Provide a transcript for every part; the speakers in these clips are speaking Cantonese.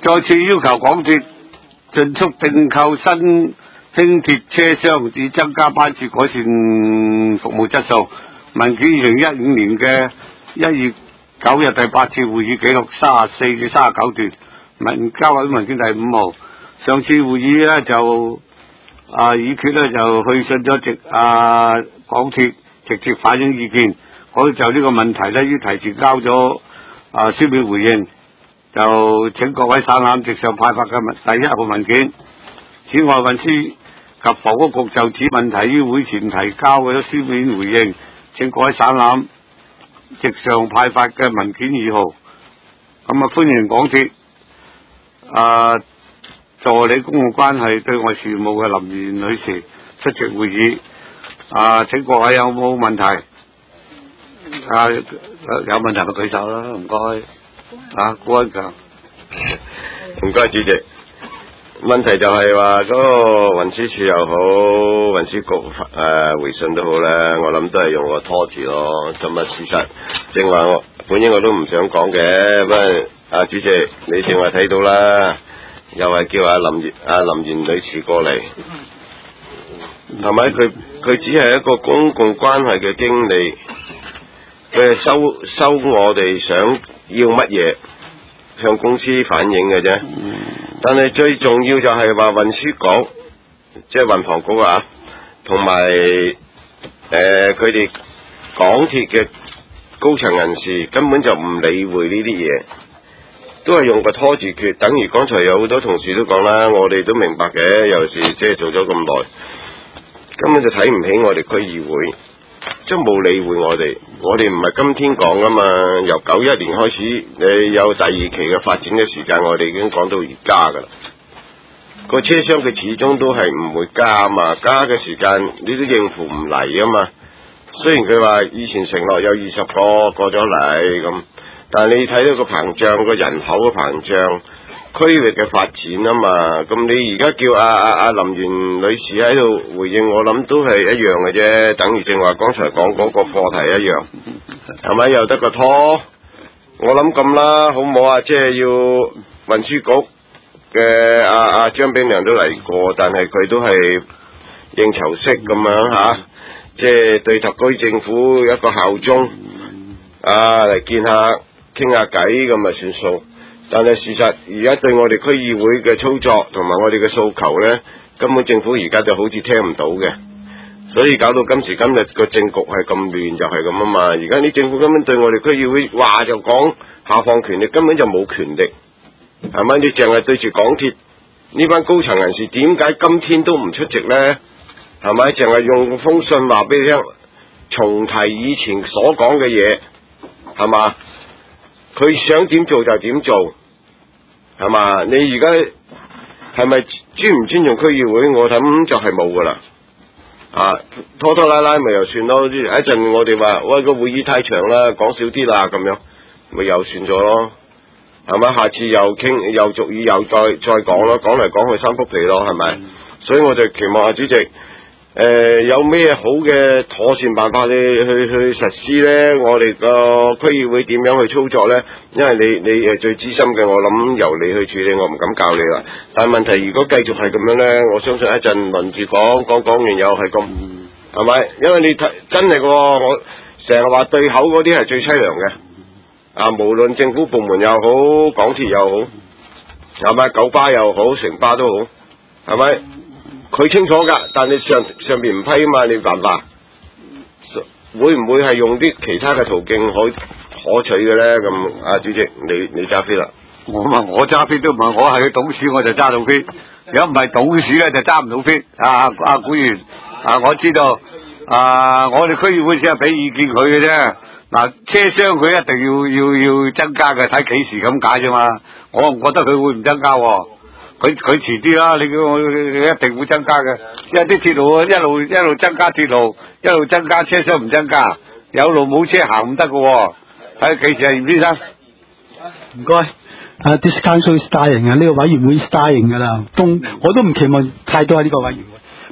再次要求港鐵盡速訂購新輕鐵車廂，以增加班次，改善服務質素。文件2015年嘅1月9日第8次會議記錄34至39段，交委文件第5號。上次會議咧就議決咧就去信咗港鐵，直接反映意見。我就呢個問題咧，於提前交咗書面回應，就請各位省覽直上派發嘅第1號文件。此外，運輸及房屋局就此問題於會前提交咗書面回應，請各位省覽直上派發嘅文件2號。咁歡迎港鐵助理公共關係對外事務嘅林賢女士出席會議。請各位有冇問題？有問題咪舉手啦，唔該。高恩強， 唔該主席。問題就係話嗰個運輸署又好，運輸局回信都好咧，我諗都係用個拖字咯。咁事實正話我本應我都唔想講嘅，不過主席你正話睇到啦，又係叫林賢女士過嚟，係咪？佢只係一個公共關係嘅經理，佢係收我哋想要乜嘢，向公司反映嘅啫。但係最重要就係話運輸局，即係運房局同埋佢哋港鐵嘅高層人士根本就唔理會呢啲嘢，都係用個拖住決。等於剛才有好多同事都講啦，我哋都明白嘅，尤其是即係做咗咁耐，根本就睇唔起我哋區議會，即係冇理會我哋。我哋唔係今天講噶嘛，由91年開始，你有第2期嘅發展嘅時間，我哋已經講到而家噶啦。個車廂佢始終都係唔會加嘛，加嘅時間你都應付唔嚟啊嘛。雖然佢話以前承諾有20個過咗嚟咁，但係你睇到個膨脹，個人口嘅膨脹，區域嘅發展啊嘛。咁你而家叫林賢女士喺度回應，我諗都係一樣嘅啫，等於正話剛才講嗰個課題一樣，係咪？又得個拖，我諗咁啦，好唔好啊？即係要運輸局嘅張炳良都嚟過，但係佢都係應酬式咁樣即係對特區政府一個效忠嚟見下傾下偈咁咪算數。但係事實而家對我哋區議會嘅操作同埋我哋嘅訴求呢，根本政府而家就好似聽唔到嘅，所以搞到今時今日個政局係咁亂就係咁啊嘛。而家啲政府根本對我哋區議會話就講下放權力，根本就冇權力，係咪？你淨係對住港鐵呢班高層人士，點解今天都唔出席呢？係咪？淨係用封信話俾你聽，重提以前所講嘅嘢，係嘛？佢想點做就點做，係嘛？你而家係咪尊唔尊重區議會？我諗就係冇噶啦，拖拖拉拉咪又算咯。一陣我哋話喂，個會議太長啦，講少啲啦咁樣，咪又算咗咯，係咪？下次又傾又續議又再講咯，講嚟講去三幅皮咯，係咪？所以我就期望主席有咩好嘅妥善辦法去實施呢？我哋個區議會點樣去操作呢？因為你係最資深嘅，我諗由你去處理，我唔敢教你啦。但係問題如果繼續係咁樣呢，我相信一陣輪住講完又係咁，係咪？因為你真係我成日話對口嗰啲係最淒涼嘅，無論政府部門又好，港鐵又好，係咪？九巴又好，城巴都好，係咪？佢清楚噶，但你上邊唔批啊嘛，你辦法會唔會係用啲其他嘅途徑可取嘅咧？咁主席你揸飛啦。 我揸飛都唔係，我係佢董事我就揸到飛，如果唔係董事咧就揸唔到飛。古員我知道我哋區議會只係俾意見佢嘅啫。嗱，車廂佢一定要增加嘅，睇幾時咁解啫嘛。我唔覺得佢會唔增加喎。佢遲啲啦，你一定會增加嘅，因為啲鐵路一路增加鐵路，一路增加車廂唔增加，有路冇車行唔得嘅。睇幾時啊，嚴先生？ 唔該。This council is dying 呢個委員會 dying 噶啦，我都唔期望太多喺呢個委員會。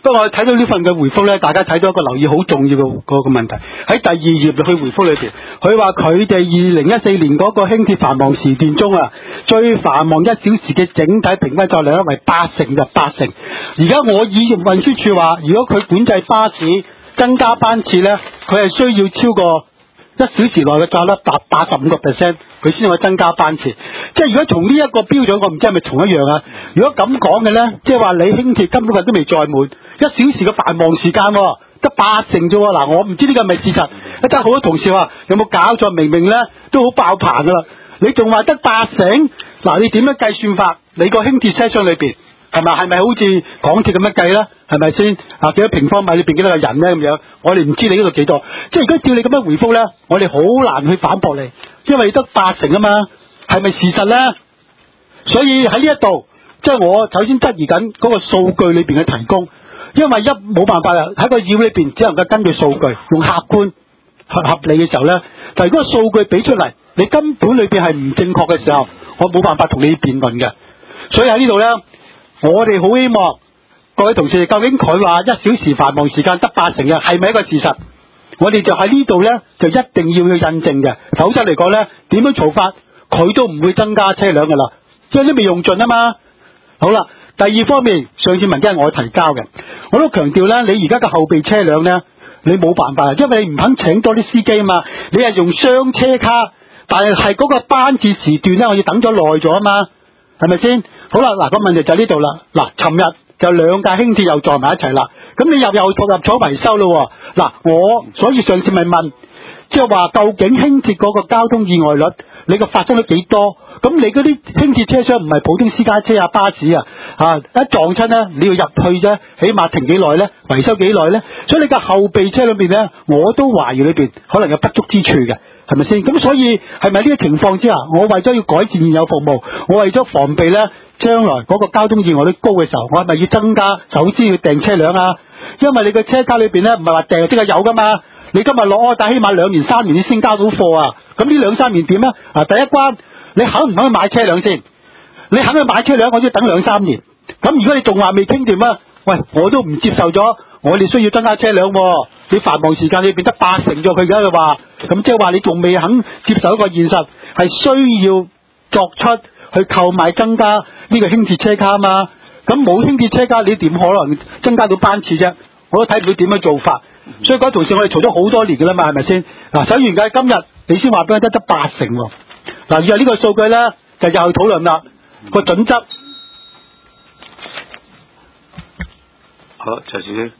不過我睇到呢份嘅回覆咧，大家睇到一個留意好重要嘅個問題，喺第2頁去回覆裏邊，佢話佢哋2014年嗰個輕鐵繁忙時段中啊，最繁忙1小時嘅整體平均載量為80就80。而家我以運輸署話，如果佢管制巴士增加班次咧，佢係需要超過1小時內嘅載率達85%，佢先可以增加班次。即係如果從呢一個標準，我唔知係咪同一樣啊？如果咁講嘅咧，即係話你輕鐵根本都未載滿，1小時嘅繁忙時間得80啫喎。嗱，我唔知呢個係咪事實。一陣好多同事話有冇搞錯？明明咧都好爆棚噶啦，你仲話得80？嗱，你點樣計算法？你個輕鐵車廂裏邊係咪好似港鐵咁樣計咧？係咪先啊？幾多平方米裏邊幾多個人咧？咁樣我哋唔知你嗰度幾多。即係如果照你咁樣回覆咧，我哋好難去反駁你，因為得80啊嘛，係咪事實咧？所以喺呢一度，即係我首先質疑緊嗰個數據裏邊嘅提供，因為冇辦法啊，喺個議會裏邊只能夠根據數據，用客觀合理嘅時候咧，但係如果個數據俾出嚟，你根本裏邊係唔正確嘅時候，我冇辦法同你辯論嘅。所以喺呢度咧，我哋好希望各位同事，究竟佢話1小時繁忙時間得80嘅係咪一個事實？我哋就喺呢度咧，就一定要去印證嘅，否則嚟講咧，點樣嘈法佢都唔會增加車輛噶啦，即係都未用盡啊嘛。好啦，第二方面，上次文件係我提交嘅，我都強調咧，你而家嘅後備車輛咧，你冇辦法，因為你唔肯請多啲司機啊嘛，你係用雙車卡，但係嗰個班次時段咧，我要等咗耐咗啊嘛，係咪先？好啦，嗱，個問題就喺呢度啦。嗱，尋日就2架輕鐵又撞埋一齊啦，咁你又入咗維修咯。嗱，我所以上次咪問，即係話究竟輕鐵嗰個交通意外率，你個發生率幾多？咁你嗰啲輕鐵車廂唔係普通私家車啊、巴士啊，一撞親咧，你要入去啫，起碼停幾耐咧，維修幾耐咧？所以你個後備車裏邊咧，我都懷疑裏邊可能有不足之處嘅，係咪先？咁所以係咪呢個情況之下，我為咗要改善現有服務，我為咗防備咧將來嗰個交通意外率高嘅時候，我係咪要增加首先要訂車輛啊？因為你個車卡裏邊咧唔係話訂即係有噶嘛，你今日落柯打起碼2年3年你先交到貨啊！咁呢2-3年點咧？第一關你肯唔肯去買車輛先？你肯去買車輛，我都要等2-3年。咁如果你仲話未傾掂啊，喂，我都唔接受咗。我哋需要增加車輛喎，你繁忙時間你變得80咗，佢而家就話，咁即係話你仲未肯接受一個現實，係需要作出去購買增加呢個輕鐵車卡嘛？咁冇輕鐵車卡，你點可能增加到班次啫？我都睇唔到點樣做法。所以嗰同事我哋嘈咗好多年㗎啦嘛，係咪先？嗱，首先而家今日你先話俾我得80喎。嗱，以後呢個數據咧就又去討論啦，個準則。 好，謝主席。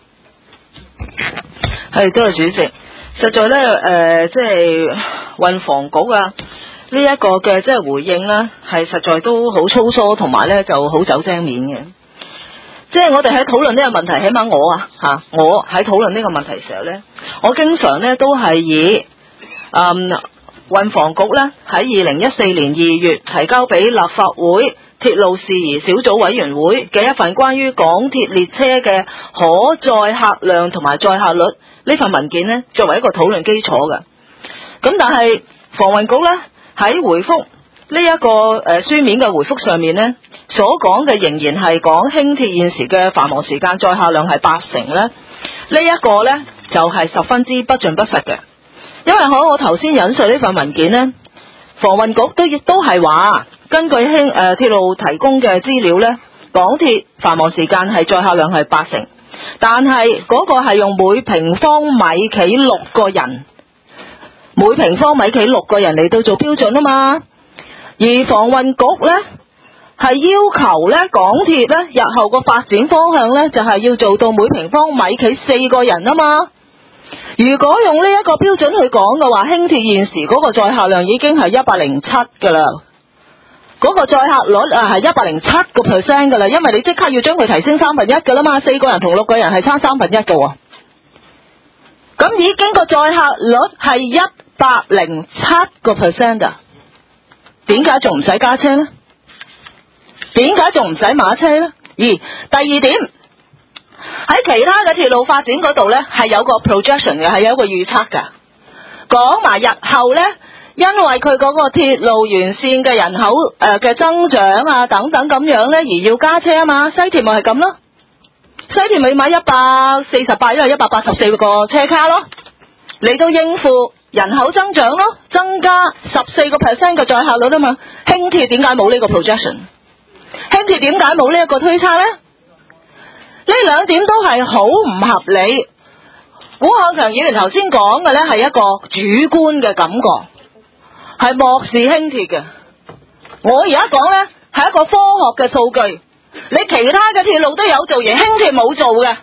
係，多謝主席。實在咧，即係運房局啊，呢一個嘅即係回應咧，係實在都好粗疏，同埋咧就好走精面嘅。即係我哋喺討論呢個問題，起碼我喺討論呢個問題時候咧，我經常咧都係以運房局咧喺2014年2月提交俾立法會鐵路事宜小組委員會嘅一份關於港鐵列車嘅可載客量同埋載客率呢份文件呢，作為一個討論基礎嘅。咁但係房運局呢，喺回覆呢一個書面嘅回覆上面呢，所講嘅仍然係講輕鐵現時嘅繁忙時間載客量係80呢，呢一個呢，就係十分之不盡不實嘅。因為我頭先引述呢份文件呢，房運局都係話，根據鐵路提供嘅資料呢，港鐵繁忙時間係載客量係80，但係嗰個係用每平方米企6個人，每平方米企6個人嚟到做標準啊嘛。而房運局呢，係要求呢港鐵呢日後個發展方向呢，就係要做到每平方米企4個人啊嘛。如果用呢一個標準去講嘅話，輕鐵現時嗰個載客量已經係107噶啦，嗰個載客率係107% 噶啦，因為你即刻要將佢提升1/3噶啦嘛，4個人同6個人係差1/3嘅喎，咁已經個載客率係107% 啊，點解仲唔使加車呢？點解仲唔使馬車呢？第二點。喺其他嘅鐵路發展嗰度呢，係有個 projection 嘅，係有一個預測㗎。講埋日後呢，因為佢嗰個鐵路沿線嘅人口嘅增長啊等等咁樣呢，而要加車啊嘛，西鐵咪係咁咯。 西鐵咪買148，因為184個車卡咯，嚟到應付人口增長咯，增加14% 嘅載客率啊嘛。輕鐵點解冇呢個 projection？ 輕鐵點解冇呢一個推測呢？呢兩點都係好唔合理。古漢強議員頭先講嘅呢係一個主觀嘅感覺，係漠視輕鐵嘅。我而家講呢係一個科學嘅數據，你其他嘅鐵路都有做，而輕鐵冇做嘅，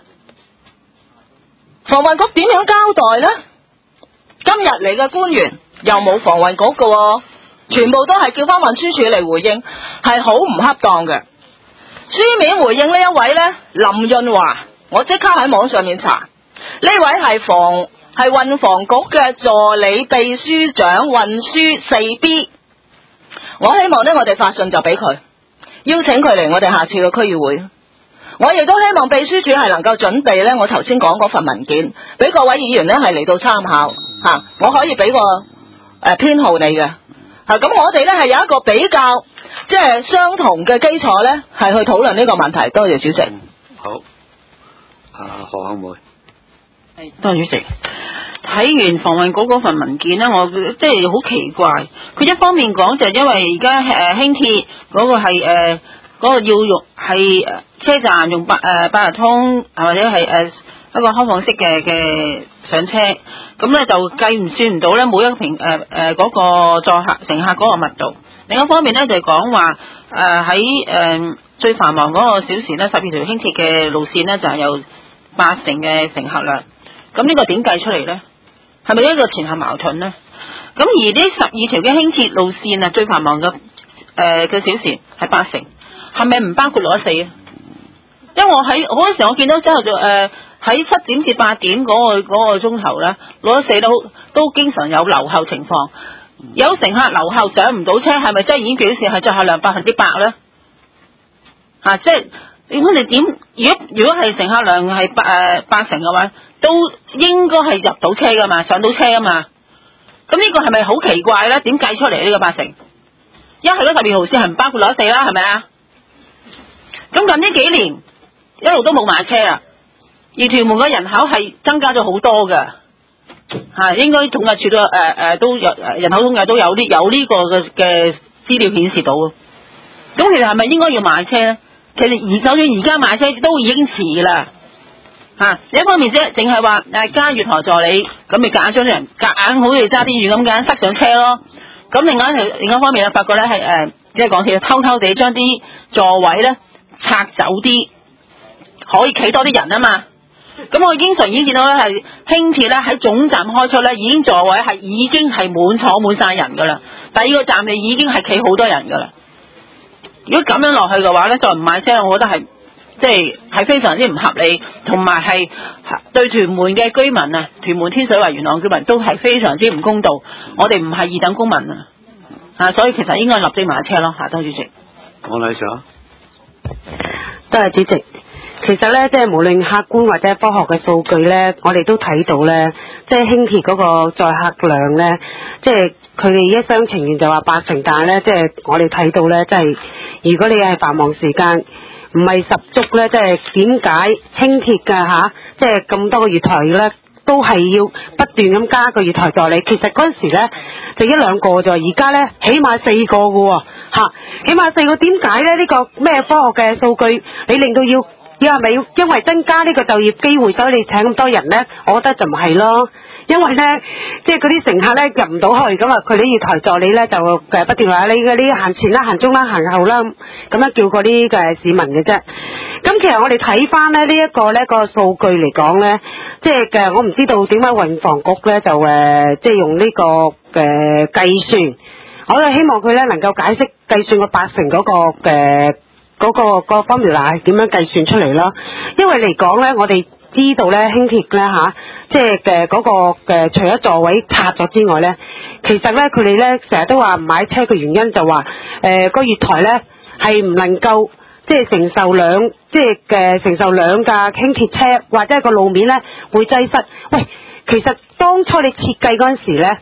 房運局點樣交代呢？今日嚟嘅官員又冇房運局嘅，全部都係叫翻運輸署嚟回應，係好唔恰當嘅。書面回應呢一位呢，林潤華，我即刻喺網上面查，呢位係運房局嘅助理秘書長運輸 4B。 我希望呢，我哋發信就俾佢，邀請佢嚟我哋下次嘅區議會。我亦都希望秘書處係能夠準備呢，我頭先講嗰份文件俾各位議員呢係嚟到參考吓，我可以俾個編號你嘅吓。咁我哋呢係有一個比較即係相同嘅基礎呢，係去討論呢個問題。多謝主席。 好，何杏梅。 係，多謝主席。睇完房運局嗰份文件咧，我即係好奇怪。佢一方面講就係因為而家輕鐵嗰個係嗰個要用係車站用八達通或者係一個開放式嘅上車，咁咧就計唔算唔到咧每一個嗰個載客乘客嗰個密度。另一方面咧就係講話喺最繁忙嗰個小時咧，12條輕鐵嘅路線咧就係有80%嘅乘客量。咁呢個點計出嚟咧？係咪一個前後矛盾咧？咁而呢12條嘅輕鐵路線啊，最繁忙嘅小時係80%，係咪唔包括64啊？因為我喺好多時我見到之後就喺7點至8點嗰個鐘頭咧，64都經常有留後情況，有乘客留後上唔到車，係咪真係已經表示係載客量100%咧？即係如果你點？如果係乘客量係80%嘅話，都應該係入到車噶嘛，上到車噶嘛。咁呢個係咪好奇怪咧？點計出嚟呢個80%？一係嗰12號線係唔包括64啦，係咪啊？咁近呢幾年一路都冇買車啊，而屯門嘅人口係增加咗好多噶應該統計處都有人口統計都有呢個嘅資料顯示到。咁其實係咪應該要買車咧？其實就算而家買車都已經遲啦。一方面啫，淨係話加月台助理，咁咪夾硬將啲人夾硬好似揸啲遠咁夾硬塞上車咯。咁另一方面啊，發覺咧係即係港鐵偷偷地將啲座位咧拆走啲，可以企多啲人啊嘛。咁我經常已經見到咧係輕鐵咧喺總站開出咧，已經座位已經係坐滿晒人噶啦。第二個站你已經係企好多人噶啦。如果咁樣落去嘅話咧，再唔買車，我覺得係即係非常之唔合理，同埋係對屯門嘅居民啊，屯門天水圍元朗居民都係非常之唔公道。我哋唔係二等公民所以其實應該立即買車咯。多謝主席。 講禮上。 多謝主席。其實咧，即係無論客觀或者科學嘅數據咧，我哋都睇到咧，即係輕鐵嗰個載客量咧，即係佢哋一廂情願就話80%，但係咧，即係我哋睇到咧，即係如果你係繁忙時間唔係十足咧，即係點解輕鐵㗎即係咁多個月台咧，都係要不斷咁加個月台助理？其實嗰陣時咧就1、2個咋，而家咧起碼4個㗎喎起碼4個。點解咧？呢個咩科學嘅數據你令到要係咪因為增加呢個就業機會，所以你請咁多人呢？我覺得就唔係咯，因為呢，即係嗰啲乘客呢入唔到去，咁啊佢啲月台助理呢就不斷話你嗰啲行前啦、行中啦、行後啦，咁樣叫嗰啲嘅市民嘅啫。咁其實我哋睇翻呢一個呢個數據嚟講呢，即係我唔知道點解運房局呢就即係用呢個計算，我就希望佢呢能夠解釋計算個80%嗰個嗰個 formula 係點樣計算出嚟咯？因為嚟講咧，我哋知道咧輕鐵咧即係嗰個除咗座位拆咗之外咧，其實咧佢哋咧成日都話唔買車嘅原因就話個月台咧係唔能夠即係承受兩架輕鐵車，或者係個路面咧會擠塞。喂，其實當初你設計嗰陣時咧，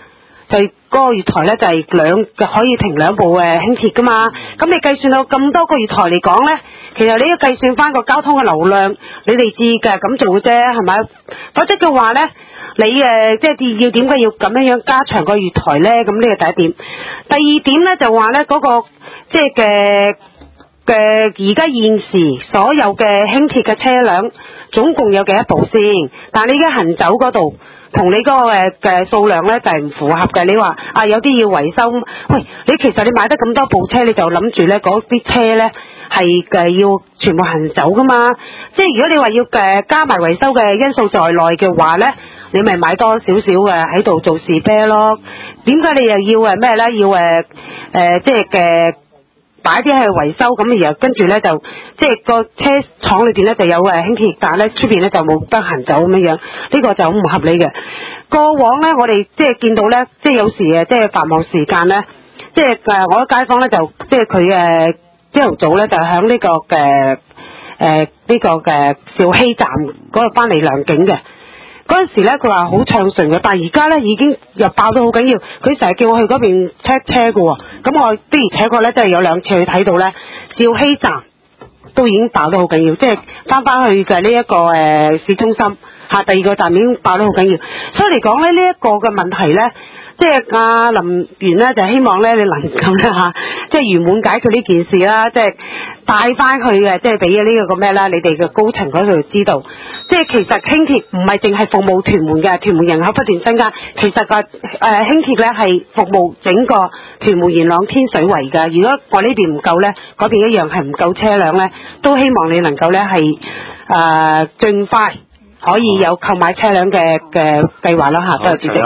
就係嗰個月台咧就係可以停2部輕鐵噶嘛。咁你計算到咁多個月台嚟講咧，其實你要計算翻個交通嘅流量，你哋知嘅咁做啫，係咪？否則嘅話咧，你即係要點解要咁樣加長個月台咧？咁呢個第一點。第二點咧就話咧嗰個即係而家現時所有嘅輕鐵嘅車輛總共有幾多部先？但係你而家行走嗰度同你嗰個嘅數量咧就係唔符合嘅。你話有啲要維修，喂，你其實你買得咁多部車，你就諗住咧嗰啲車咧係要全部行走噶嘛？即係如果你話要加埋維修嘅因素在內嘅話咧，你咪買多少少喺度做士啤咯。點解你又要咩咧？要即係擺啲去維修，咁然後跟住咧就即係個車廠裏邊咧就有輕鐵，但係咧出邊咧就冇得行走咁樣，呢個就好唔合理嘅。過往咧我哋即係見到咧，即係有時即係繁忙時間咧，即係我啲街坊咧就即係佢朝頭早咧就響呢個嘅兆禧站嗰度翻嚟良景嘅。嗰陣時咧，佢話好暢順嘅，但係而家咧已經又爆到好緊要。佢成日叫我去嗰邊 check 車嘅喎，咁我的而且確咧，真係有2次去睇到咧，兆禧站都已經爆得好緊要，即係翻去嘅呢一個市中心第二個站已經爆得好緊要。所以嚟講咧，呢一個嘅問題咧，即係阿林源咧就希望咧你能夠咧即係圓滿解決呢件事啦，即係帶翻去嘅，即係俾呢個咩啦，你哋嘅高層嗰度知道，即係其實輕鐵唔係淨係服務屯門嘅，屯門人口不斷增加，其實個輕鐵咧係服務整個屯門元朗天水圍嘅。如果我呢邊唔夠咧，嗰邊一樣係唔夠車輛咧，都希望你能夠咧係盡快可以有購買車輛嘅計劃啦嚇。多謝主席。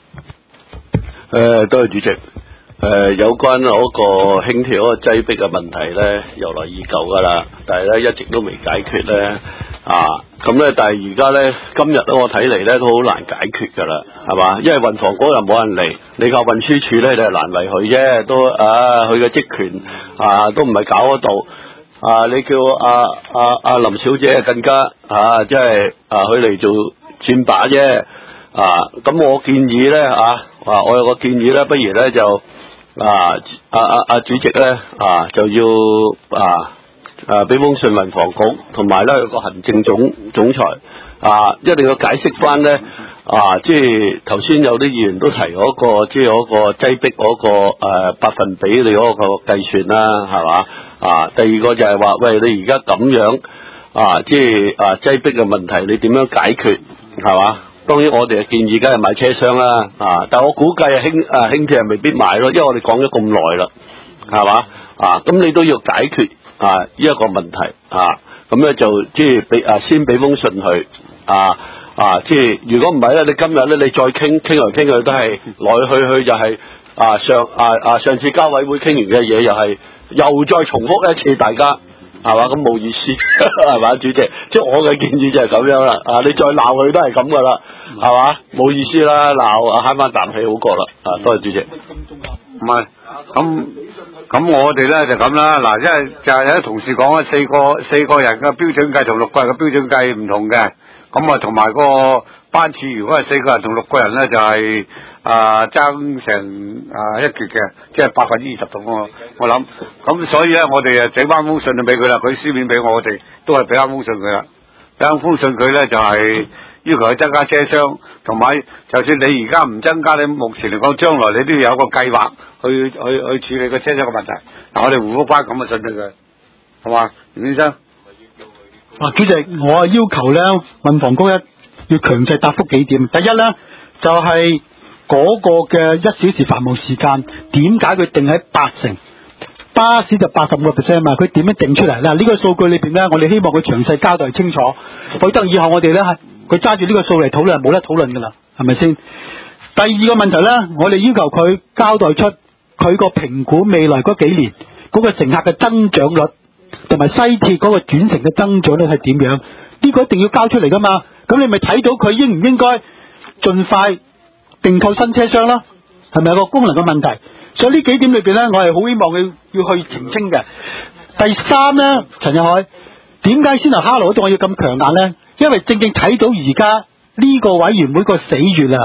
多謝主席。有關嗰個輕鐵嗰個擠迫嘅問題咧，由來已久噶啦，但係咧一直都未解決咧，咁咧，但係而家咧今日我睇嚟咧都好難解決噶啦，係嘛？因為運房局又冇人嚟，你靠運輸署咧你係難為佢啫，都佢嘅職權都唔係搞得到，你叫阿林小姐更加即係佢嚟做轉把啫，咁我建議咧我有個建議咧，不如咧就主席咧就要俾封信運房局，同埋咧有個行政總裁一定要解釋翻咧即係頭先有啲議員都提嗰個即係嗰個擠迫嗰個百分比你嗰個計算啦，係嘛？第二個就係話喂，你而家咁樣即係擠迫嘅問題，你點樣解決係嘛？當然我哋嘅建議梗係買車廂啦，但我估計輕鐵係未必買咯，因為我哋講咗咁耐啦，係嘛？咁你都要解決呢一個問題咁咧就即係先俾封信佢即係如果唔係咧，你今日咧你再傾嚟傾去都係來去就係上次交委會傾完嘅嘢又再重複一次，大家。係嘛？咁冇意思係嘛，主席？即係我嘅建議就係咁樣啦。你再鬧佢都係咁噶啦，係嘛？冇意思啦，鬧慳翻啖氣好過啦。多謝主席。 唔係咁我哋咧就咁啦。嗱，因為就係有啲同事講四個人嘅標準計同6個人嘅標準計唔同嘅。咁同埋個班次，如果係4個人同6個人咧，就係爭成一決嘅，即係20%同我諗。咁所以咧，我哋整翻封信就俾佢啦，佢書面俾我哋，都係俾翻封信佢啦。俾翻封信佢咧，就係要求佢增加車廂，同埋就算你而家唔增加，你目前嚟講，將來你都要有個計劃去處理個車廂嘅問題。嗱，我哋回覆翻咁嘅信俾佢，係嘛，袁先生？ 主席，我要求咧，運房局要強制答覆幾點。第一咧，就係嗰個嘅1小時繁忙時間，點解佢定喺80%？巴士就85%嘛，佢點樣定出嚟咧？呢個數據裏邊咧，我哋希望佢詳細交代清楚，否則以後我哋咧佢揸住呢個數嚟討論，冇得討論噶啦，係咪先？第二個問題咧，我哋要求佢交代出佢個評估未來嗰幾年嗰個乘客嘅增長率。同埋西鐵嗰個轉乘嘅增長率係點樣？呢個一定要交出嚟噶嘛？咁你咪睇到佢應唔應該盡快訂購新車廂啦？係咪有個功能嘅問題？所以呢幾點裏邊咧，我係好希望佢要去澄清嘅。第三咧，陳日海，點解先頭哈羅嗰度我要咁強硬咧？因為正睇到而家呢個委員會個死穴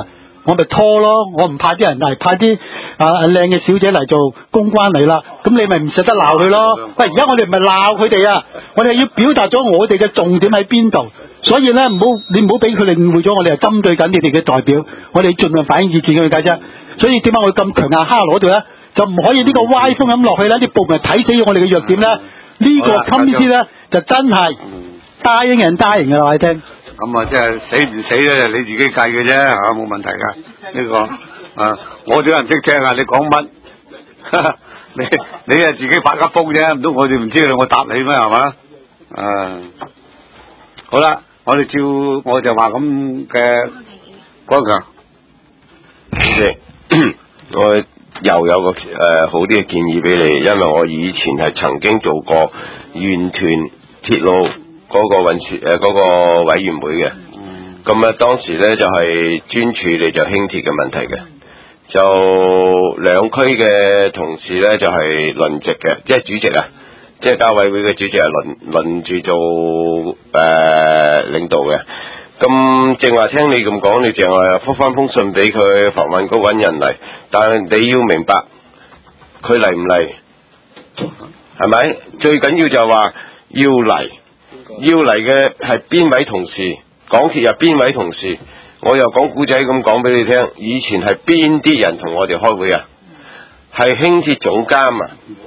我咪拖咯，我唔派啲人嚟，派啲靚嘅小姐嚟做公關嚟啦，咁你咪唔捨得鬧佢咯。喂，而家我哋唔係鬧佢哋啊，我哋要表達咗我哋嘅重點喺邊度，所以咧你唔好俾佢哋誤會咗，我哋係針對緊你哋嘅代表，我哋盡量反映意見嘅解啫。所以點解我咁強硬蝦攞度咧？就唔可以呢個歪風咁落去啦，啲部門睇死咗我哋嘅弱點咧，呢個 committee 咧就真係答應人答應嘅啦，我哋聽。 咁啊，即係死唔死咧，你自己計嘅啫嚇，冇問題㗎。呢個我哋人唔識聽啊，你講乜？你係自己發噏風啫，唔通我哋唔知我答你咩係嘛？好啦，我就話咁嘅嗰個， 我又有個好啲嘅建議俾你，因為我以前係曾經做過沿屯鐵路嗰個嗰個委員會嘅，咁啊當時咧就係專處理就輕鐵嘅問題嘅，就兩區嘅同事咧就係輪值嘅，即係主席啊，即係交委會嘅主席係輪住做領導嘅。咁正話聽你咁講，你淨係覆翻封信俾佢，防運局揾人嚟，但係你要明白佢嚟唔嚟，係咪？最緊要就係話要嚟嘅係邊位同事，港鐵有邊位同事，我又講古仔咁講俾你聽，以前係邊啲人同我哋開會啊？係輕鐵總監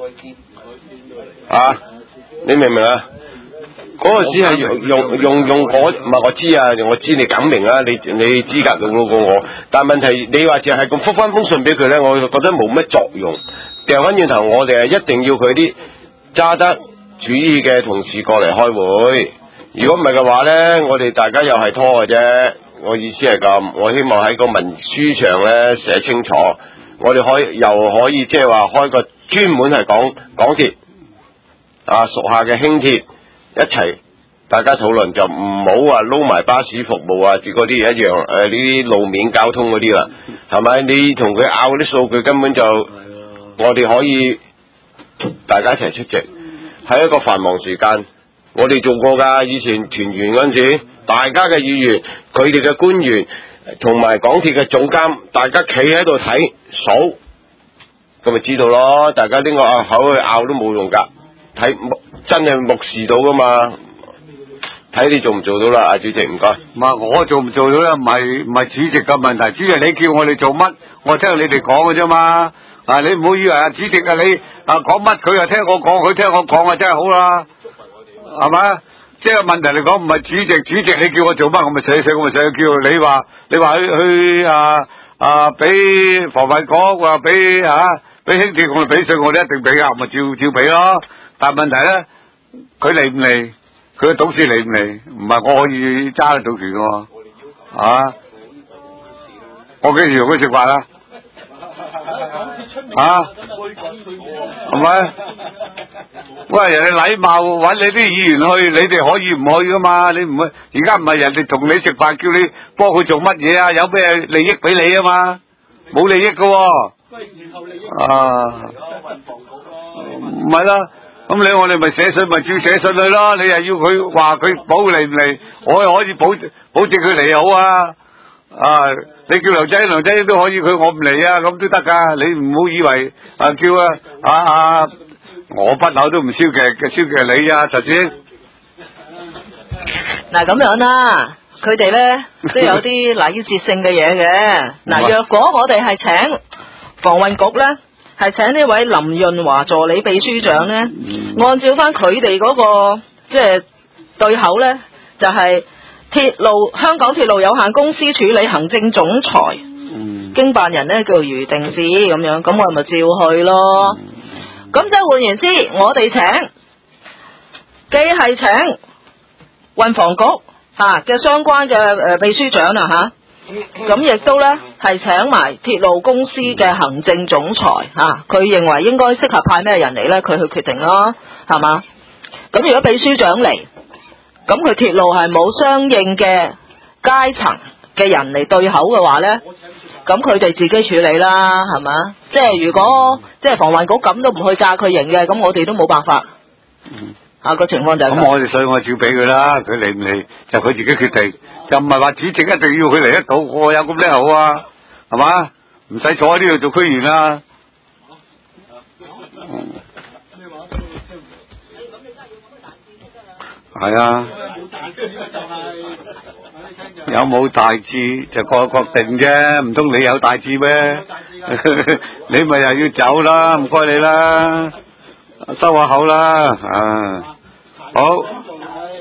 啊！你明唔明啊？嗰陣時係用嗰，唔係我知啊，我知你講明啊，你資格老過我，但係問題你話就係咁覆翻封信俾佢咧，我覺得冇乜作用。掉翻轉頭，我哋係一定要佢啲揸得主意嘅同事過嚟開會。如果唔係嘅話咧，我哋大家又係拖嘅啫。我意思係咁，我希望喺個文書上咧寫清楚，我哋又可以即係話開個專門係講港鐵屬下嘅輕鐵。一齊大家討論，就唔好話撈埋巴士服務啊，嗰啲一樣呢啲路面交通嗰啲啦，係咪？你同佢拗嗰啲數據根本就我哋可以大家一齊出席，喺一個繁忙時間，我哋做過㗎。以前團員嗰陣時，大家嘅議員、佢哋嘅官員同埋港鐵嘅總監，大家企喺度睇數，咁咪知道咯。大家拎個口去拗都冇用㗎，睇真係目視到噶嘛？睇你做唔做到啦，阿主席唔該。 唔係我做唔做到咧，唔係主席嘅問題。主席你叫我哋做乜，我聽你哋講嘅啫嘛。你唔好以為主席你講乜佢又聽我講，佢聽我講啊，真係好啦，係咪？即係問題嚟講，唔係主席你叫我做乜，我咪寫，我咪寫。叫你話去俾防衛局話俾輕鐵，我哋俾稅，我哋一定俾啊，咪照俾咯。但係問題咧，佢嚟唔嚟？佢嘅董事嚟唔嚟？唔係我可以揸得到權嘅喎，我幾時同佢食飯啊？係咪？喂，人哋禮貌搵你啲議員去，你哋可以唔去噶嘛？你唔去，而家唔係人哋同你食飯，叫你幫佢做乜嘢啊？有咩利益俾你啊嘛？冇利益嘅喎。唔係啦。咁我哋咪寫信咪照寫信去咯，你又要佢話佢保嚟唔嚟，我又可以保證佢嚟好啊！你叫梁仔都可以，我唔嚟啊，咁都得噶。你唔好以為叫我不嬲都唔消極你啊，陳先。 嗱咁樣啦，佢哋咧都有啲禮節性嘅嘢嘅。嗱，若果我哋係請防運局咧。係請呢位林潤華助理秘書長咧，按照翻佢哋嗰個即係對口咧，就係香港鐵路有限公司處理行政總裁，經辦人咧叫余定志咁樣，咁我咪照去咯。咁即係換言之，我哋既係請運房局嘅相關嘅秘書長啦咁亦都咧係請埋鐵路公司嘅行政總裁佢認為應該適合派咩人嚟咧，佢去決定咯，係嘛？咁如果秘書長嚟，咁佢鐵路係冇相應嘅階層嘅人嚟對口嘅話咧，咁佢哋自己處理啦，係嘛？即係如果即係防運局咁都唔去炸佢營嘅，咁我哋都冇辦法。個情況就係咁。 所以我照俾佢啦，佢嚟唔嚟就佢自己決定，就唔係話主席一定要佢嚟得到，我有咁叻好啊！ 係嘛？唔使坐喺呢度做區員啦。係啊。有冇大志就各定啫，唔通你有大志咩？你咪又要走啦，唔該你啦，收下口啦，啊，好。